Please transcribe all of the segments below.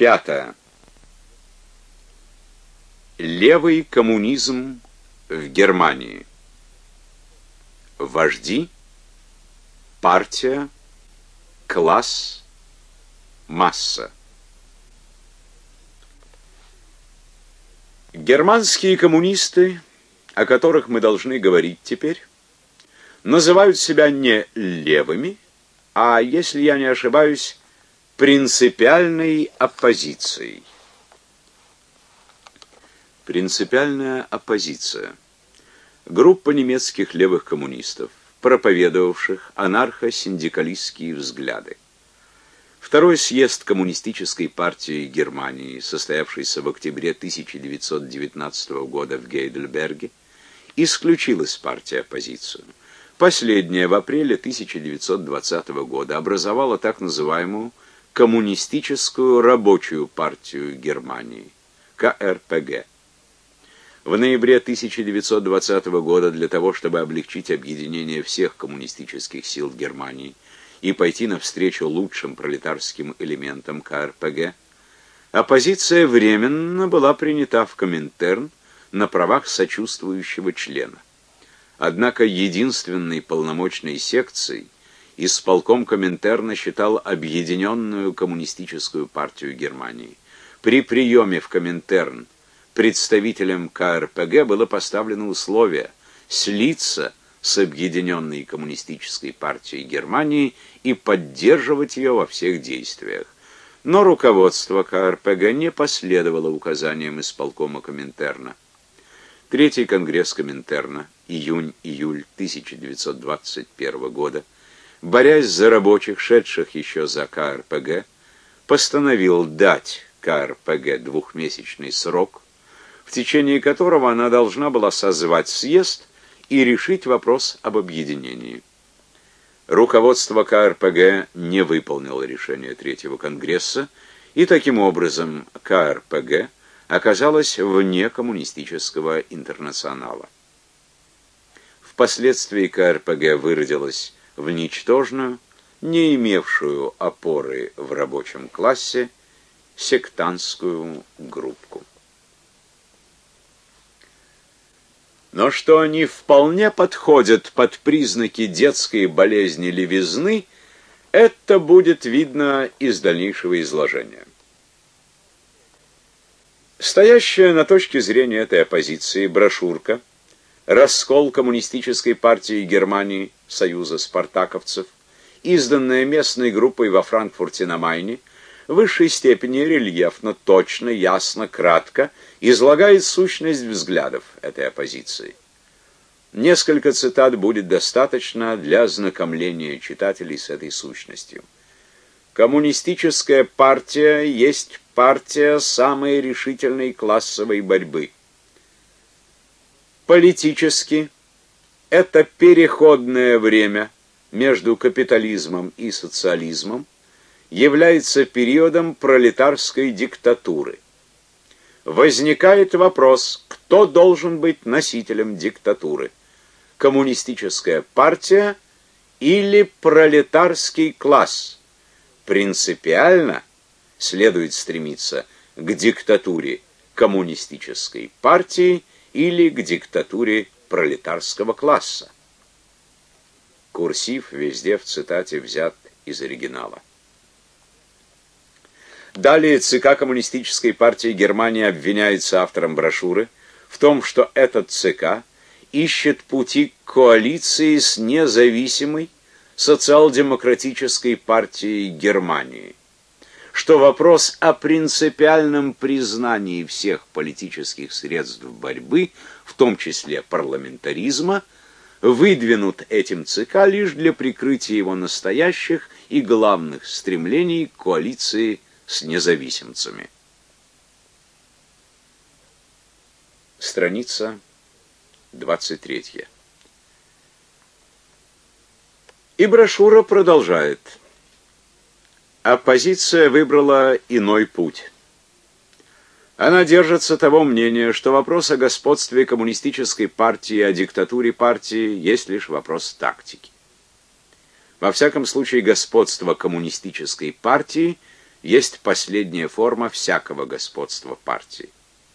Пятое. Левый коммунизм в Германии. Вожди, партия, класс, масса. Германские коммунисты, о которых мы должны говорить теперь, называют себя не левыми, а, если я не ошибаюсь, принципиальной оппозицией. Принципиальная оппозиция. Группа немецких левых коммунистов, проповедовавших анархо-синдикалистские взгляды. Второй съезд Коммунистической партии Германии, состоявшийся в октябре 1919 года в Гейдельберге, исключил из партии оппозицию. Последняя в апреле 1920 года образовала так называемую Коммунистическую рабочую партию Германии, КРПГ. В ноябре 1920 года для того, чтобы облегчить объединение всех коммунистических сил в Германии и пойти навстречу лучшим пролетарским элементам КРПГ, оппозиция временно была принята в Коминтерн на правах сочувствующего члена. Однако единственной полномочной секцией исполком Коминтерна считал Объединенную коммунистическую партию Германии. При приеме в Коминтерн представителям КРПГ было поставлено условие слиться с Объединенной коммунистической партией Германии и поддерживать ее во всех действиях. Но руководство КРПГ не последовало указаниям исполкома Коминтерна. Третий конгресс Коминтерна, июнь-июль 1921 года, борясь за рабочих, шедших еще за КРПГ, постановил дать КРПГ двухмесячный срок, в течение которого она должна была созвать съезд и решить вопрос об объединении. Руководство КРПГ не выполнило решение Третьего конгресса, и таким образом КРПГ оказалась вне коммунистического интернационала. Впоследствии КРПГ выродилась в ничтожную, не имевшую опоры в рабочем классе, сектантскую группку. Но что они вполне подходят под признаки детской болезни левизны, это будет видно из дальнейшего изложения. Стоящая на точке зрения этой оппозиции брошюрка «Раскол коммунистической партии Германии, Союза спартаковцев», изданная местной группой во Франкфурте на Майне, в высшей степени рельефно, точно, ясно, кратко излагает сущность взглядов этой оппозиции. Несколько цитат будет достаточно для ознакомления читателей с этой сущностью. Коммунистическая партия есть партия самой решительной классовой борьбы. Политически это переходное время между капитализмом и социализмом является периодом пролетарской диктатуры. Возникает вопрос, кто должен быть носителем диктатуры: коммунистическая партия или пролетарский класс? Принципиально следует стремиться к диктатуре коммунистической партии или к диктатуре пролетарского класса. Курсив везде в цитате взят из оригинала. Далее ЦК Коммунистической партии Германии обвиняется автором брошюры в том, что этот ЦК ищет пути к коалиции с независимой социал-демократической партией Германии, что вопрос о принципиальном признании всех политических средств борьбы, в том числе парламентаризма, выдвинут этим ЦК лишь для прикрытия его настоящих и главных стремлений к коалиции с независимцами. Страница 23. И брошюра продолжает. Оппозиция выбрала иной путь. Она держится того мнения, что вопрос о господстве коммунистической партии и о диктатуре партии есть лишь вопрос тактики. Во всяком случае, господство коммунистической партии есть последняя форма всякого господства партии.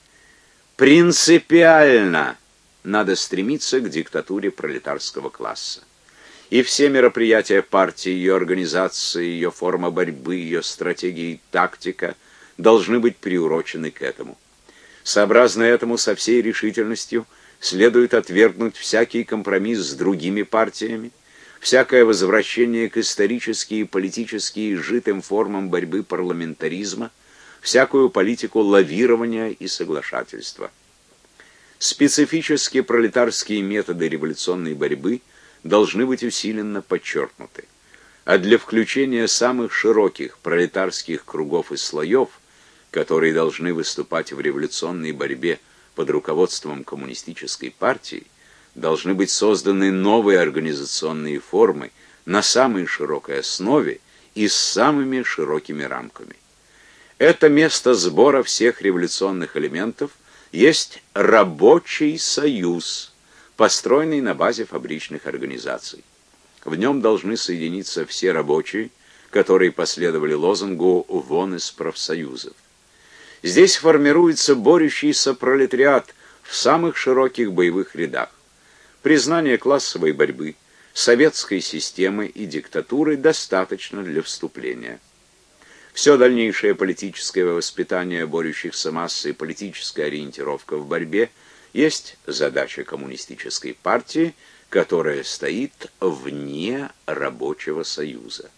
Принципиально надо стремиться к диктатуре пролетарского класса. И все мероприятия партии, ее организации, ее форма борьбы, ее стратегии и тактика должны быть приурочены к этому. Сообразно этому, со всей решительностью следует отвергнуть всякий компромисс с другими партиями, всякое возвращение к исторически и политически изжитым формам борьбы парламентаризма, всякую политику лавирования и соглашательства. Специфические пролетарские методы революционной борьбы должны быть усиленно подчеркнуты, а для включения самых широких пролетарских кругов и слоев, которые должны выступать в революционной борьбе под руководством коммунистической партии, должны быть созданы новые организационные формы на самой широкой основе и с самыми широкими рамками. Это место сбора всех революционных элементов есть рабочий союз, построенный на базе фабричных организаций. В нем должны соединиться все рабочие, которые последовали лозунгу «Вон из профсоюзов». Здесь формируется борющийся пролетариат в самых широких боевых рядах. Признание классовой борьбы, советской системы и диктатуры достаточно для вступления. Все дальнейшее политическое воспитание борющихся масс и политическая ориентировка в борьбе есть задача коммунистической партии, которая стоит вне рабочего союза.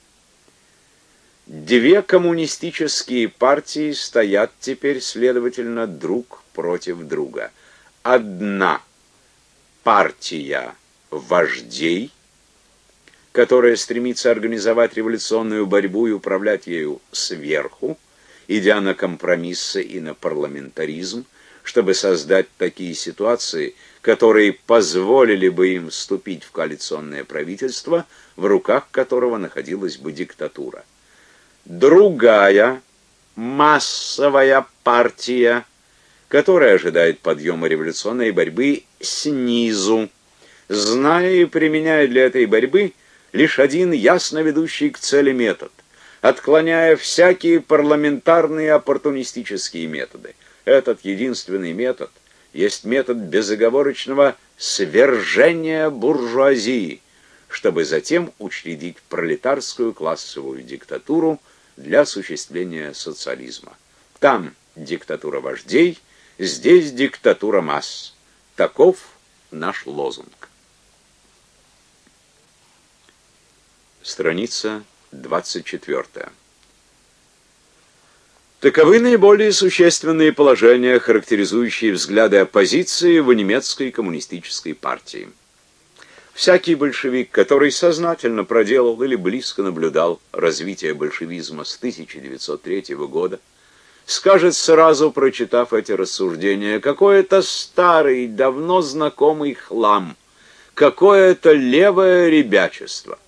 Две коммунистические партии стоят теперь, следовательно, друг против друга. Одна партия вождей, которая стремится организовать революционную борьбу и управлять ею сверху, идя на компромиссы и на парламентаризм, чтобы создать такие ситуации, которые позволили бы им вступить в коалиционное правительство, в руках которого находилась бы диктатура. Другая массовая партия, которая ожидает подъема революционной борьбы снизу, зная и применяя для этой борьбы лишь один ясно ведущий к цели метод, отклоняя всякие парламентарные оппортунистические методы. Этот единственный метод есть метод безоговорочного свержения буржуазии, чтобы затем учредить пролетарскую классовую диктатуру для осуществления социализма. Там диктатура вождей, здесь диктатура масс. Таков наш лозунг. Страница 24. Таковы наиболее существенные положения, характеризующие взгляды оппозиции в немецкой коммунистической партии. Всякий большевик, который сознательно проделал или близко наблюдал развитие большевизма с 1903 года, скажет сразу, прочитав эти рассуждения, какой это старый, давно знакомый хлам, какое это левое ребячество.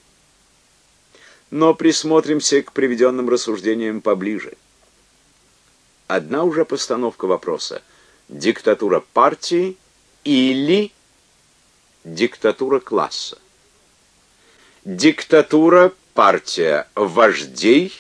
Но присмотримся к приведенным рассуждениям поближе. Одна уже постановка вопроса: диктатура партии или диктатура класса? Диктатура партия вождей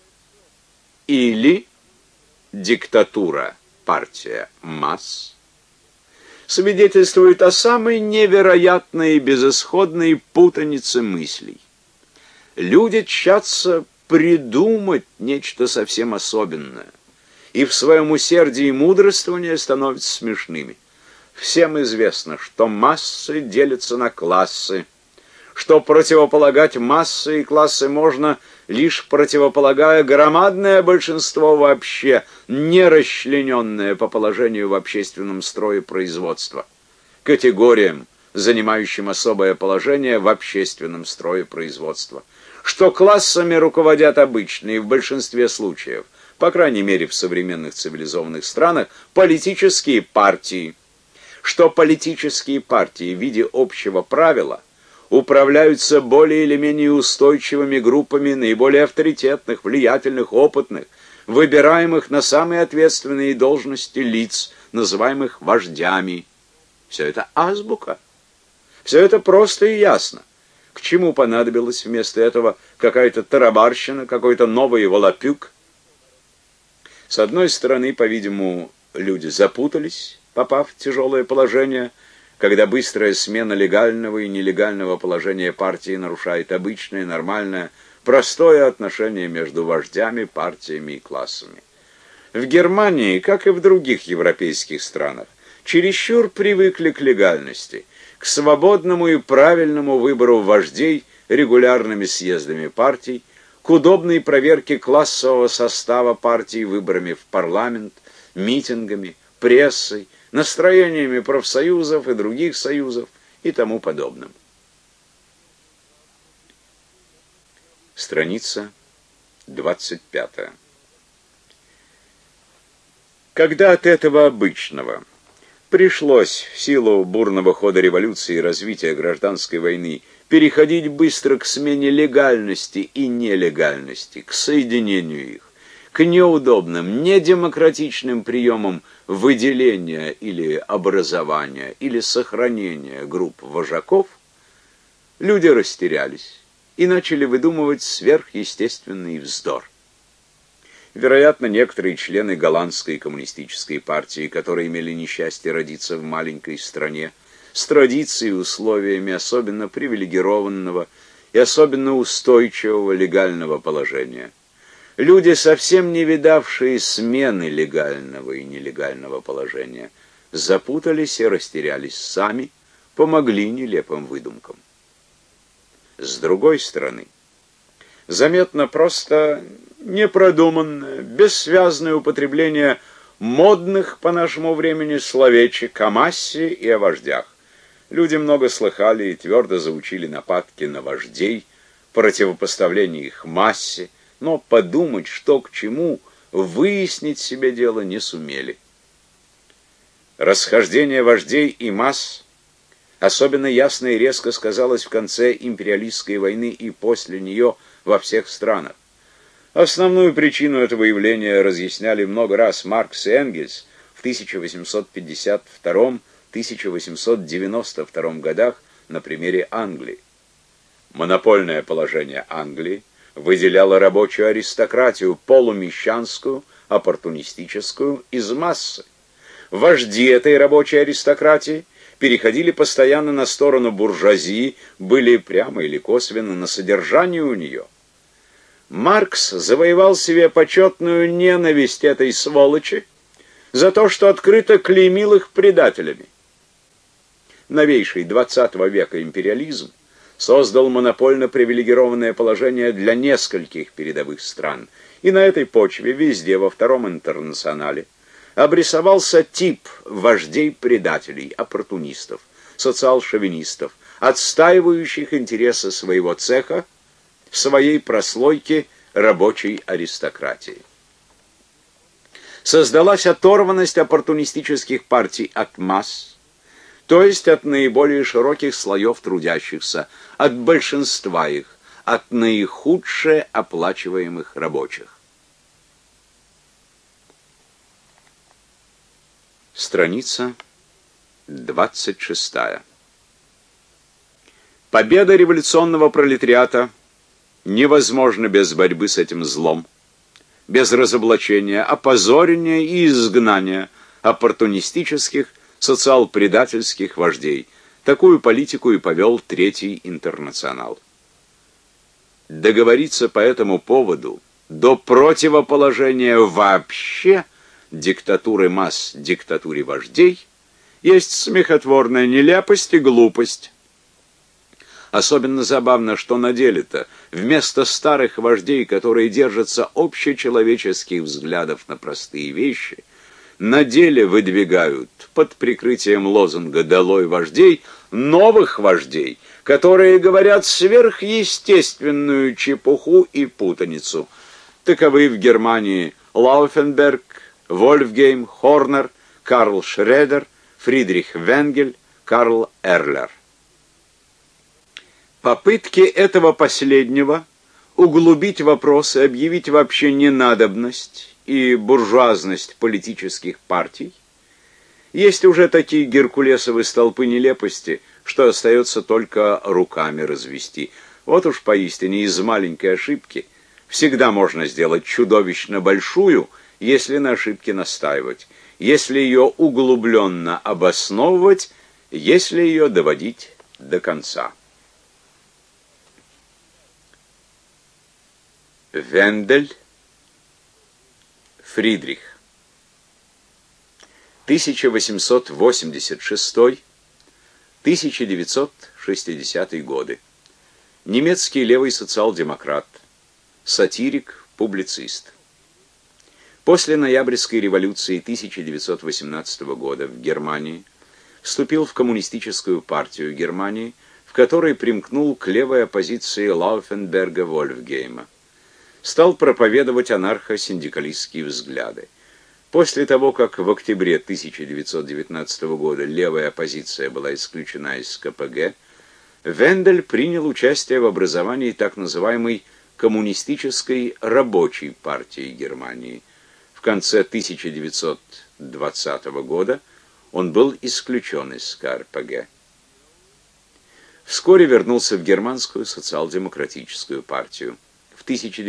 или диктатура партия масс свидетельствует о самой невероятной и безысходной путанице мыслей. Люди тщатся придумать нечто совсем особенное, и в своем усердии мудрствования становятся смешными. Всем известно, что массы делятся на классы, что противополагать массы и классы можно, лишь противополагая громадное большинство вообще, не расчлененное по положению в общественном строе производства, категориям, занимающим особое положение в общественном строе производства, что классами руководят обычные в большинстве случаев, по крайней мере в современных цивилизованных странах, политические партии, что политические партии в виде общего правила управляются более или менее устойчивыми группами наиболее авторитетных, влиятельных, опытных, выбираемых на самые ответственные должности лиц, называемых вождями. Все это азбука. Все это просто и ясно. К чему понадобилась вместо этого какая-то тарабарщина, какой-то новый волопюк, С одной стороны, по-видимому, люди запутались, попав в тяжелое положение, когда быстрая смена легального и нелегального положения партии нарушает обычное, нормальное, простое отношение между вождями, партиями и классами. В Германии, как и в других европейских странах, чересчур привыкли к легальности, к свободному и правильному выбору вождей регулярными съездами партий, к удобной проверке классового состава партий выборами в парламент, митингами, прессой, настроениями профсоюзов и других союзов и тому подобным. Страница 25. Когда от этого обычного пришлось в силу бурного хода революции и развития гражданской войны переходить быстро к смене легальности и нелегальности, к соединению их, к неудобным, недемократичным приемам выделения или образования или сохранения групп вожаков, люди растерялись и начали выдумывать сверхъестественный вздор. Вероятно, некоторые члены голландской коммунистической партии, которые имели несчастье родиться в маленькой стране, с традицией и условиями особенно привилегированного и особенно устойчивого легального положения, люди, совсем не видавшие смены легального и нелегального положения, запутались и растерялись сами, помогли нелепым выдумкам. С другой стороны, заметно просто непродуманное, бессвязное употребление модных по нашему времени словечек о массе и о вождях. Люди много слыхали и твердо заучили нападки на вождей, противопоставление их массе, но подумать, что к чему, выяснить себе дело не сумели. Расхождение вождей и масс особенно ясно и резко сказалось в конце империалистской войны и после нее во всех странах. Основную причину этого явления разъясняли много раз Маркс и Энгельс в 1852-1892 годах на примере Англии. Монопольное положение Англии выделяло рабочую аристократию, полумещанскую, оппортунистическую, из массы. Вожди этой рабочей аристократии переходили постоянно на сторону буржуазии, были прямо или косвенно на содержании у нее. Маркс завоевал себе почетную ненависть этой сволочи за то, что открыто клеймил их предателями. Новейший XX века империализм создал монопольно-привилегированное положение для нескольких передовых стран, и на этой почве везде во Втором интернационале обрисовался тип вождей-предателей, оппортунистов, социал-шовинистов, отстаивающих интересы своего цеха в своей прослойке рабочей аристократии. Создалась оторванность оппортунистических партий от масс, то есть от наиболее широких слоев трудящихся, от большинства их, от наихудше оплачиваемых рабочих. Страница 26. Победа революционного пролетариата невозможна без борьбы с этим злом, без разоблачения, опозорения и изгнания оппортунистических, социал-предательских вождей. Такую политику и повел Третий интернационал. Договориться по этому поводу до противоположения вообще диктатуры масс диктатуре вождей есть смехотворная нелепость и глупость. Особенно забавно, что на деле-то вместо старых вождей, которые держатся общечеловеческих взглядов на простые вещи, на деле выдвигают под прикрытием лозунга «Долой вождей» новых вождей, которые говорят сверхъестественную чепуху и путаницу. Таковы в Германии Лауфенберг, Вольфгейм, Хорнер, Карл Шредер, Фридрих Венгель, Карл Эрлер. Попытки этого последнего углубить вопрос и объявить вообще ненадобность и буржуазность политических партий есть уже такие геркулесовы столпы нелепости, что остается только руками развести. Вот уж поистине из маленькой ошибки Всегда можно сделать чудовищно большую, если на ошибке настаивать, если ее углубленно обосновывать, если ее доводить до конца. Вендель Фридрих 1886-1960 годы. Немецкий левый социал-демократ, сатирик, публицист. После Ноябрьской революции 1918 года в Германии вступил в Коммунистическую партию Германии, в которой примкнул к левой оппозиции Лауфенберга-Вольфгейма. Стал проповедовать анархо-синдикалистские взгляды. После того, как в октябре 1919 года левая оппозиция была исключена из КПГ, Вендель принял участие в образовании так называемой Коммунистической рабочей партии Германии. В конце 1920 года он был исключен из КРПГ. Вскоре вернулся в Германскую социал-демократическую партию. В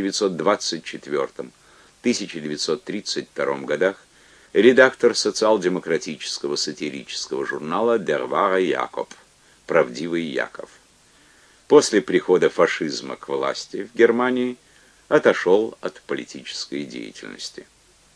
1924-1932 годах редактор социал-демократического сатирического журнала Der wahre Jakob, правдивый Яков. После прихода фашизма к власти в Германии отошел от политической деятельности.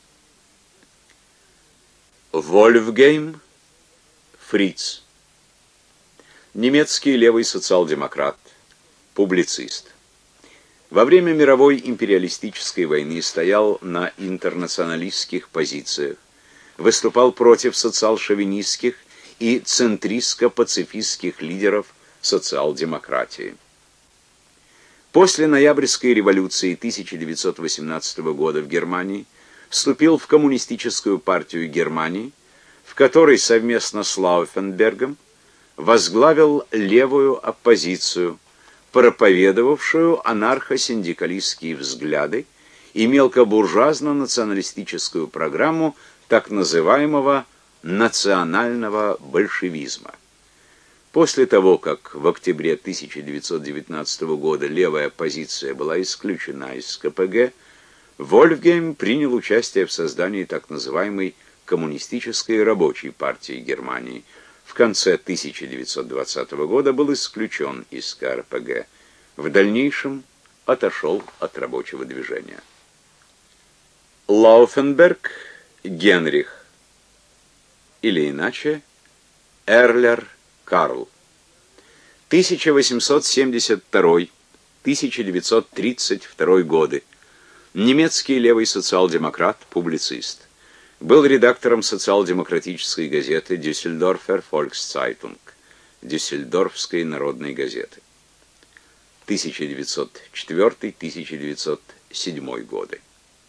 Вольфгейм Фриц, немецкий левый социал-демократ, публицист. Во время мировой империалистической войны стоял на интернационалистских позициях, выступал против социал-шовинистских и центристско-пацифистских лидеров социал-демократии. После Ноябрьской революции 1918 года в Германии вступил в Коммунистическую партию Германии, в которой совместно с Лауфенбергом возглавил левую оппозицию, проповедовавшую анархо-синдикалистские взгляды и мелкобуржуазно-националистическую программу так называемого национального большевизма. После того, как в октябре 1919 года левая оппозиция была исключена из КПГ, Вольфгейм принял участие в создании так называемой Коммунистической рабочей партии Германии. В конце 1920 года был исключен из КРПГ. В дальнейшем отошел от рабочего движения. Лауфенберг Генрих, или иначе Эрлер Карл, 1872-1932 годы. Немецкий левый социал-демократ, публицист. Был редактором социал-демократической газеты Düsseldorfer Volkszeitung, Дюссельдорфской народной газеты, 1904-1907 годы.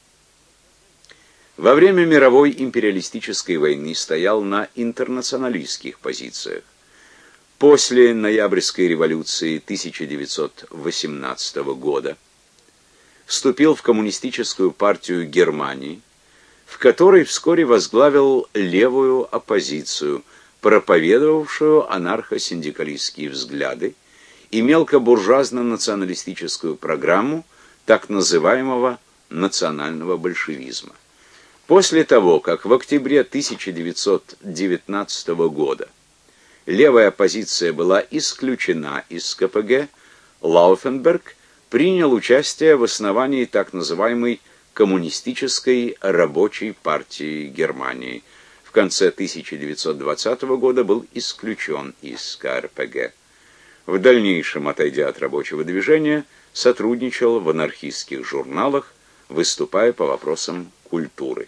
Во время мировой империалистической войны стоял на интернационалистских позициях. После Ноябрьской революции 1918 года вступил в Коммунистическую партию Германии, в которой вскоре возглавил левую оппозицию, проповедовавшую анархо-синдикалистские взгляды и мелкобуржуазно-националистическую программу так называемого национального большевизма. После того, как в октябре 1919 года левая оппозиция была исключена из КПГ, Лауфенберг принял участие в основании так называемой Коммунистической рабочей партии Германии. В конце 1920 года был исключен из КРПГ. В дальнейшем, отойдя от рабочего движения, сотрудничал в анархистских журналах, выступая по вопросам культуры.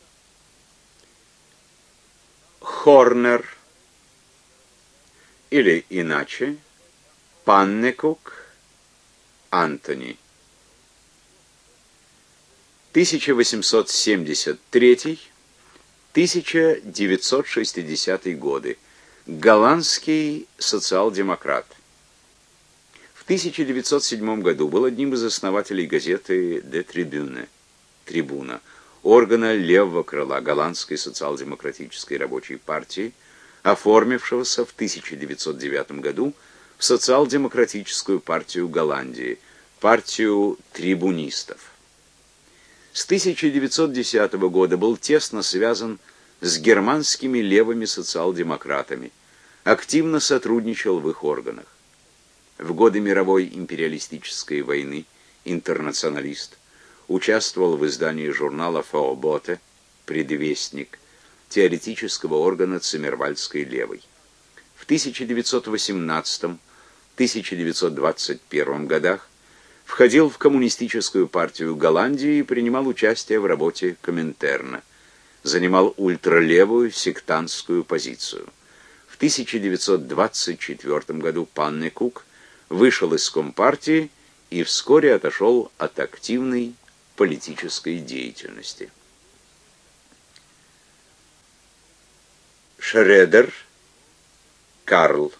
Хорнер, или иначе Паннекук Антони, 1873-1960 годы. Голландский социал-демократ. В 1907 году был одним из основателей газеты «De Tribune» «Трибуна», органа левого крыла голландской социал-демократической рабочей партии, оформившегося в 1909 году в социал-демократическую партию Голландии, партию трибунистов. С 1910 года был тесно связан с германскими левыми социал-демократами, активно сотрудничал в их органах. В годы мировой империалистической войны интернационалист, участвовал в издании журнала «Фаоботе», «Предвестник», теоретического органа Циммервальдской левой. В 1918-1921 годах входил в коммунистическую партию Голландии и принимал участие в работе Коминтерна. Занимал ультралевую сектантскую позицию. В 1924 году Паннекук вышел из Компартии и вскоре отошел от активной политической деятельности. Шредер Карл,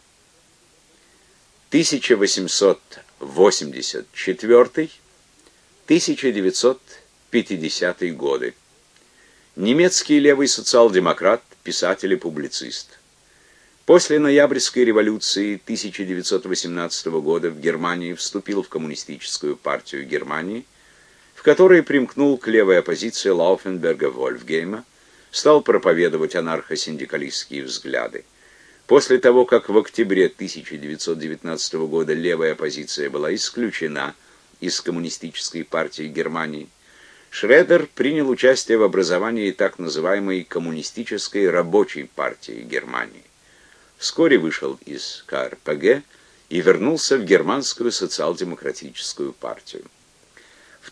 1884-1950 годы. Немецкий левый социал-демократ, писатель и публицист. После ноябрьской революции 1918 года в Германии вступил в коммунистическую партию Германии, в которой примкнул к левой оппозиции Лауфенберга-Вольфгейма, стал проповедовать анархо-синдикалистские взгляды. После того, как в октябре 1919 года левая оппозиция была исключена из коммунистической партии Германии, Шредер принял участие в образовании так называемой коммунистической рабочей партии Германии. Вскоре вышел из КРПГ и вернулся в германскую социал-демократическую партию. В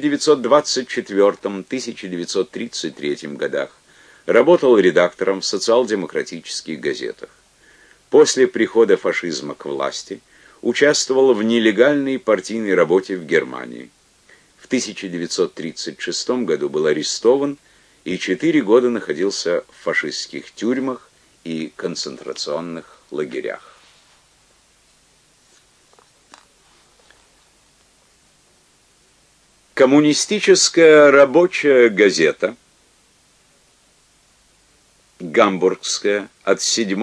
1924-1933 годах работал редактором в социал-демократических газетах. После прихода фашизма к власти участвовал в нелегальной партийной работе в Германии. В 1936 году был арестован и 4 года находился в фашистских тюрьмах и концентрационных лагерях. Коммунистическая рабочая газета Гамбургская от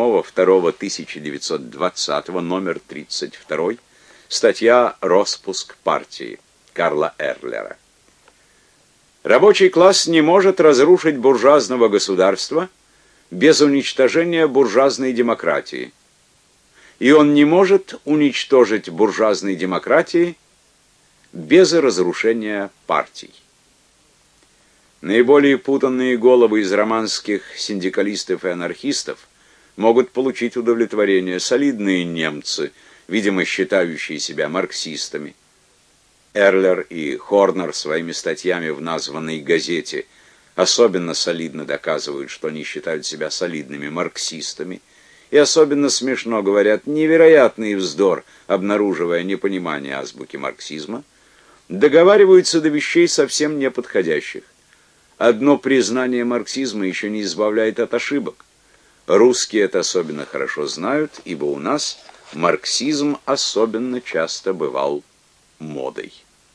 7.2.1920, номер 32, статья «Роспуск партии» Карла Эрлера. Рабочий класс не может разрушить буржуазного государства без уничтожения буржуазной демократии. И он не может уничтожить буржуазной демократии без разрушения партий. Наиболее путанные головы из романских синдикалистов и анархистов могут получить удовлетворение солидные немцы, видимо, считающие себя марксистами. Эрлер и Хорнер своими статьями в названной газете особенно солидно доказывают, что они считают себя солидными марксистами, и особенно смешно говорят невероятный вздор, обнаруживая непонимание азбуки марксизма, договариваются до вещей совсем неподходящих. Одно признание марксизма еще не избавляет от ошибок. Русские это особенно хорошо знают, ибо у нас марксизм особенно часто бывал модой.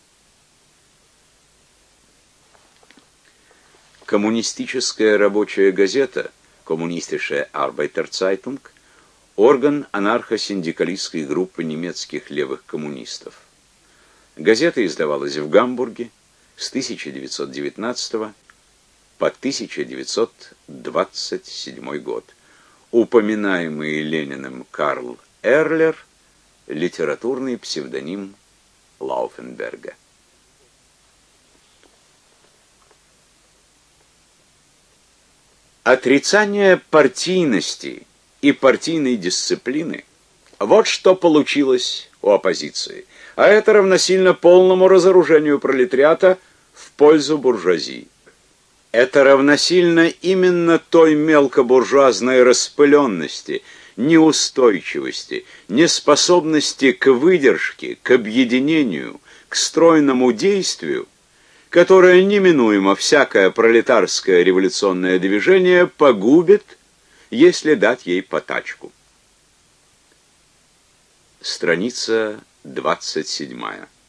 Коммунистическая рабочая газета, Kommunistische Arbeiterzeitung, орган анархо-синдикалистской группы немецких левых коммунистов. Газета издавалась в Гамбурге с 1919 по 1927 год. Упоминаемый Лениным Карл Эрлер, литературный псевдоним Лауфенберга. Отрицание партийности и партийной дисциплины – вот что получилось у оппозиции, а это равносильно полному разоружению пролетариата в пользу буржуазии. Это равносильно именно той мелкобуржуазной распыленности, неустойчивости, неспособности к выдержке, к объединению, к стройному действию, которое неминуемо всякое пролетарское революционное движение погубит, если дать ей потачку. Страница 27.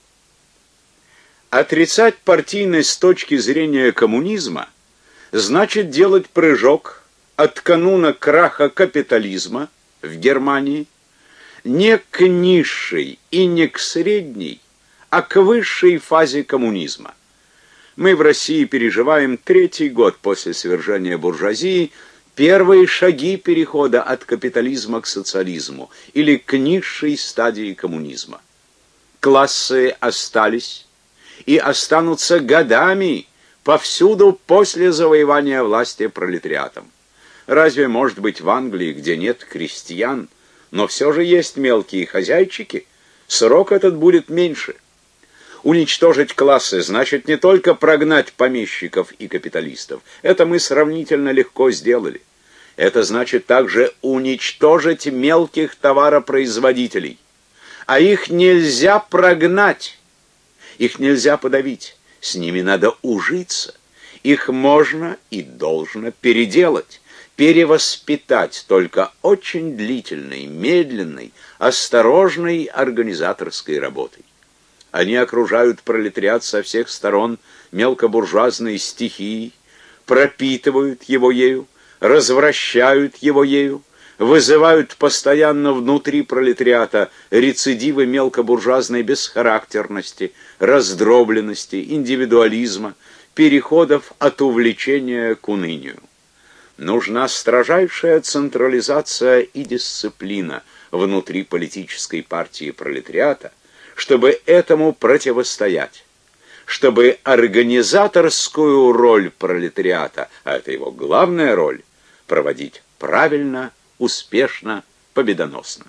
Отрицать партийность с точки зрения коммунизма значит делать прыжок от кануна краха капитализма в Германии не к низшей и не к средней, а к высшей фазе коммунизма. Мы в России переживаем третий год после свержения буржуазии, первые шаги перехода от капитализма к социализму или к низшей стадии коммунизма. Классы остались и останутся годами повсюду после завоевания власти пролетариатом. Разве может быть в Англии, где нет крестьян, но все же есть мелкие хозяйчики, срок этот будет меньше. Уничтожить классы значит не только прогнать помещиков и капиталистов. Это мы сравнительно легко сделали. Это значит также уничтожить мелких товаропроизводителей. А их нельзя прогнать, их нельзя подавить, с ними надо ужиться. Их можно и должно переделать, перевоспитать только очень длительной, медленной, осторожной организаторской работой. Они окружают пролетариат со всех сторон мелкобуржуазной стихией, пропитывают его ею, развращают его ею, вызывают постоянно внутри пролетариата рецидивы мелкобуржуазной бесхарактерности, раздробленности, индивидуализма, переходов от увлечения к унынию. Нужна строжайшая централизация и дисциплина внутри политической партии пролетариата, чтобы этому противостоять, чтобы организаторскую роль пролетариата, а это его главная роль, проводить правильно, успешно, победоносно.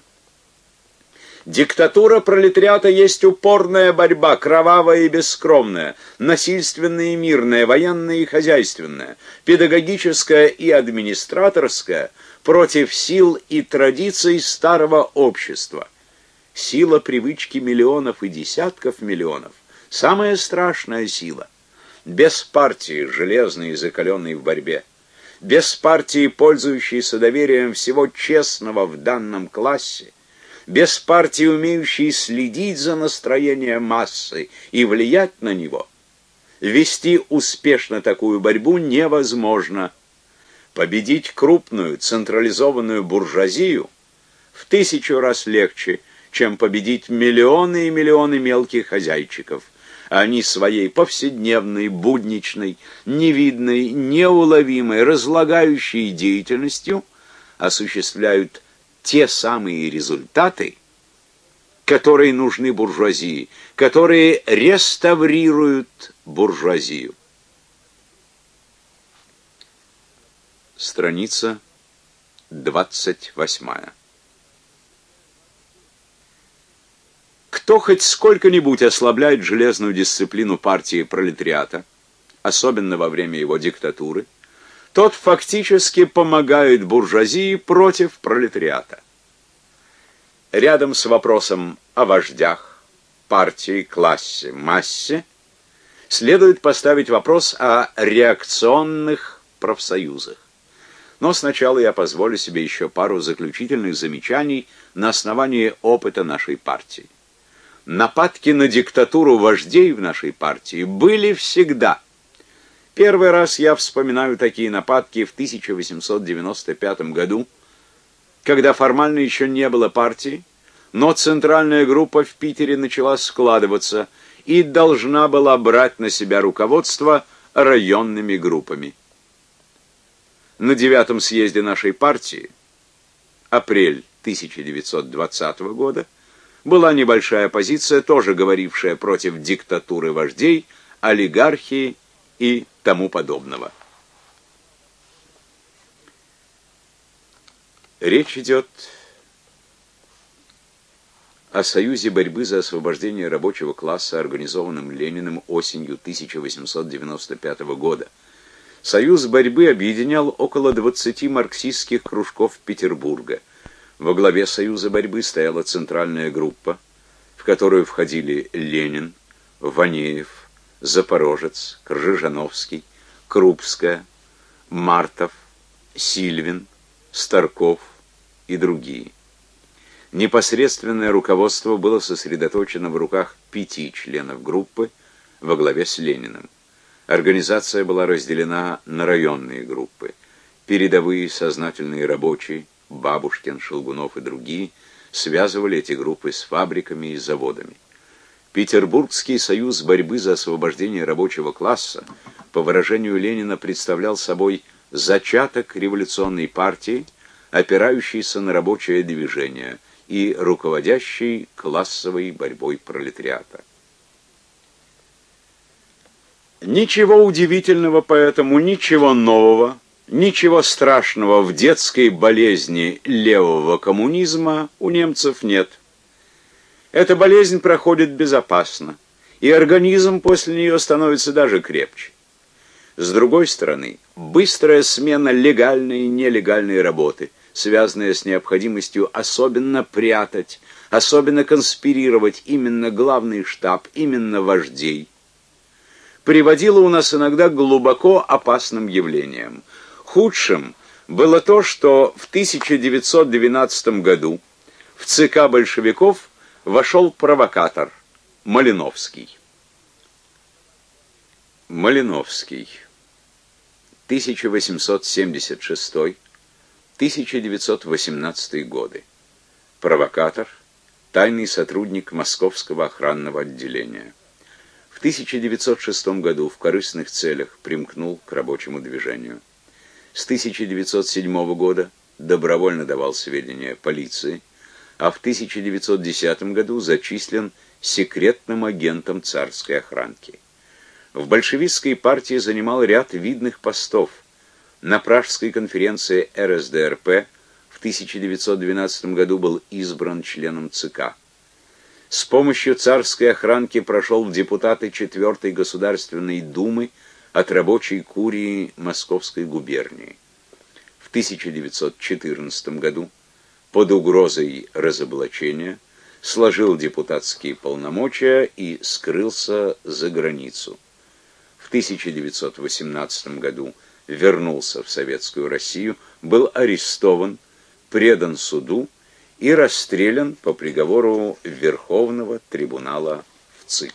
Диктатура пролетариата есть упорная борьба, кровавая и бескровная, насильственная и мирная, военная и хозяйственная, педагогическая и администраторская против сил и традиций старого общества. Сила привычки миллионов и десятков миллионов – самая страшная сила. Без партии, железной и закаленной в борьбе, без партии, пользующейся доверием всего честного в данном классе, без партии, умеющей следить за настроением массы и влиять на него, вести успешно такую борьбу невозможно. Победить крупную, централизованную буржуазию в 1000 раз легче, чем победить миллионы и миллионы мелких хозяйчиков. Они своей повседневной, будничной, невидной, неуловимой, разлагающей деятельностью осуществляют те самые результаты, которые нужны буржуазии, которые реставрируют буржуазию. Страница 28. Кто хоть сколько-нибудь ослабляет железную дисциплину партии пролетариата, особенно во время его диктатуры, тот фактически помогает буржуазии против пролетариата. Рядом с вопросом о вождях, партии, классе, массе следует поставить вопрос о реакционных профсоюзах. Но сначала я позволю себе еще пару заключительных замечаний на основании опыта нашей партии. Нападки на диктатуру вождей в нашей партии были всегда. Первый раз я вспоминаю такие нападки в 1895 году, когда формально еще не было партии, но центральная группа в Питере начала складываться и должна была брать на себя руководство районными группами. На 9-м съезде нашей партии, апрель 1920 года, была небольшая оппозиция, тоже говорившая против диктатуры вождей, олигархии и тому подобного. Речь идет о Союзе борьбы за освобождение рабочего класса, организованном Лениным осенью 1895 года. Союз борьбы объединял около 20 марксистских кружков Петербурга. Во главе Союза борьбы стояла центральная группа, в которую входили Ленин, Ванеев, Запорожец, Кржижановский, Крупская, Мартов, Сильвин, Старков и другие. Непосредственное руководство было сосредоточено в руках 5 членов группы во главе с Лениным. Организация была разделена на районные группы. Передовые сознательные рабочие, Бабушкин, Шелгунов и другие, связывали эти группы с фабриками и заводами. Петербургский союз борьбы за освобождение рабочего класса, по выражению Ленина, представлял собой зачаток революционной партии, опирающейся на рабочее движение и руководящей классовой борьбой пролетариата. Ничего удивительного поэтому, ничего нового, ничего страшного в детской болезни левого коммунизма у немцев нет. Эта болезнь проходит безопасно, и организм после нее становится даже крепче. С другой стороны, быстрая смена легальной и нелегальной работы, связанная с необходимостью особенно прятать, особенно конспирировать именно главный штаб, именно вождей, приводила у нас иногда к глубоко опасным явлениям. Худшим было то, что в 1912 году в ЦК большевиков вошел провокатор Малиновский. Малиновский. 1876-1918 годы. Провокатор, тайный сотрудник Московского охранного отделения. В 1906 году в корыстных целях примкнул к рабочему движению. С 1907 года добровольно давал сведения полиции, а в 1910 году зачислен секретным агентом царской охранки. В большевистской партии занимал ряд видных постов. На Пражской конференции РСДРП в 1912 году был избран членом ЦК. С помощью царской охранки прошел в депутаты 4-й Государственной Думы от рабочей курии Московской губернии. В 1914 году под угрозой разоблачения сложил депутатские полномочия и скрылся за границу. В 1918 году вернулся в Советскую Россию, был арестован, предан суду и расстрелян по приговору Верховного трибунала в ЦИК.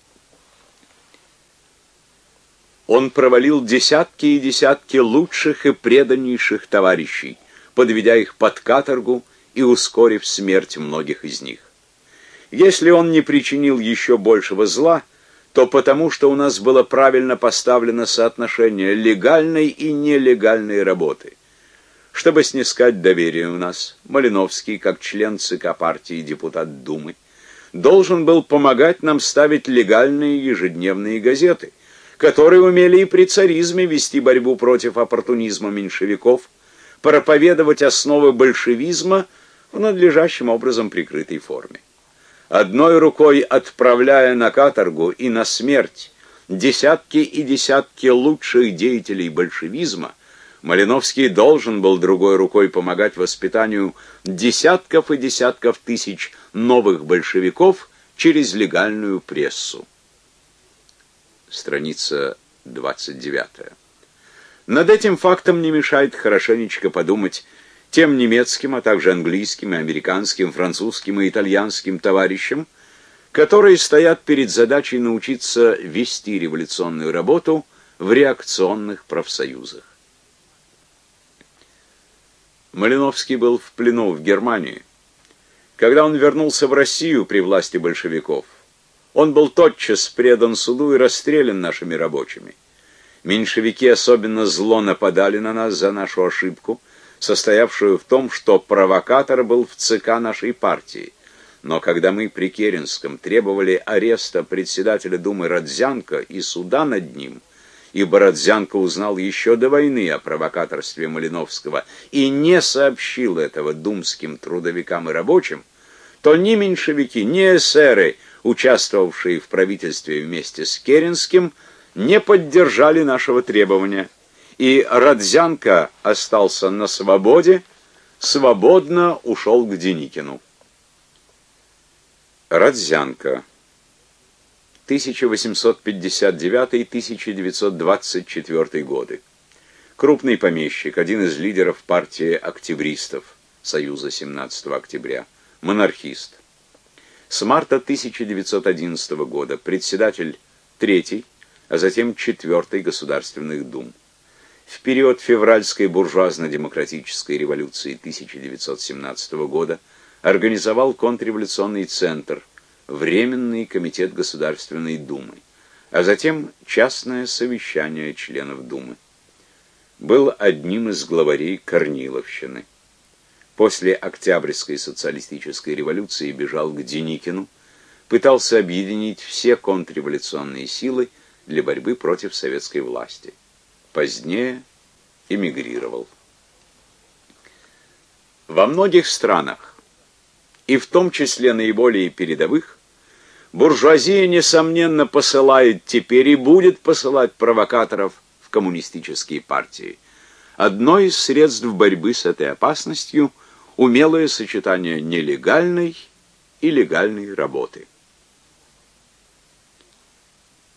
Он провалил десятки и десятки лучших и преданнейших товарищей, подведя их под каторгу и ускорив смерть многих из них. Если он не причинил еще большего зла, то потому, что у нас было правильно поставлено соотношение легальной и нелегальной работы. Чтобы снискать доверие у нас, Малиновский, как член ЦК партии и депутат Думы, должен был помогать нам ставить легальные ежедневные газеты, которые умели и при царизме вести борьбу против оппортунизма меньшевиков, проповедовать основы большевизма в надлежащим образом прикрытой форме. Одной рукой отправляя на каторгу и на смерть десятки и десятки лучших деятелей большевизма, Малиновский должен был другой рукой помогать воспитанию десятков и десятков тысяч новых большевиков через легальную прессу. Страница 29. Над этим фактом не мешает хорошенечко подумать тем немецким, а также английским, и американским, французским и итальянским товарищам, которые стоят перед задачей научиться вести революционную работу в реакционных профсоюзах. Малиновский был в плену в Германии. Когда он вернулся в Россию при власти большевиков, он был тотчас предан суду и расстрелян нашими рабочими. Меньшевики особенно зло нападали на нас за нашу ошибку, состоявшую в том, что провокатор был в ЦК нашей партии. Но когда мы при Керенском требовали ареста председателя Думы Родзянко и суда над ним, ибо Родзянко узнал еще до войны о провокаторстве Малиновского и не сообщил этого думским трудовикам и рабочим, то ни меньшевики, ни эсеры, участвовавшие в правительстве вместе с Керенским, не поддержали нашего требования, и Родзянко остался на свободе, свободно ушел к Деникину. Родзянко. 1859-1924 годы. Крупный помещик, один из лидеров партии октябристов Союза 17 октября, монархист. С марта 1911 года председатель 3-й, а затем 4-й Государственных Дум. В период февральской буржуазно-демократической революции 1917 года организовал контрреволюционный центр, Временный комитет Государственной Думы, а затем частное совещание членов Думы. Был одним из главарей Корниловщины. После Октябрьской социалистической революции бежал к Деникину, пытался объединить все контрреволюционные силы для борьбы против советской власти. Позднее эмигрировал. Во многих странах, и в том числе наиболее передовых, буржуазия, несомненно, посылает теперь и будет посылать провокаторов в коммунистические партии. Одно из средств борьбы с этой опасностью – умелое сочетание нелегальной и легальной работы.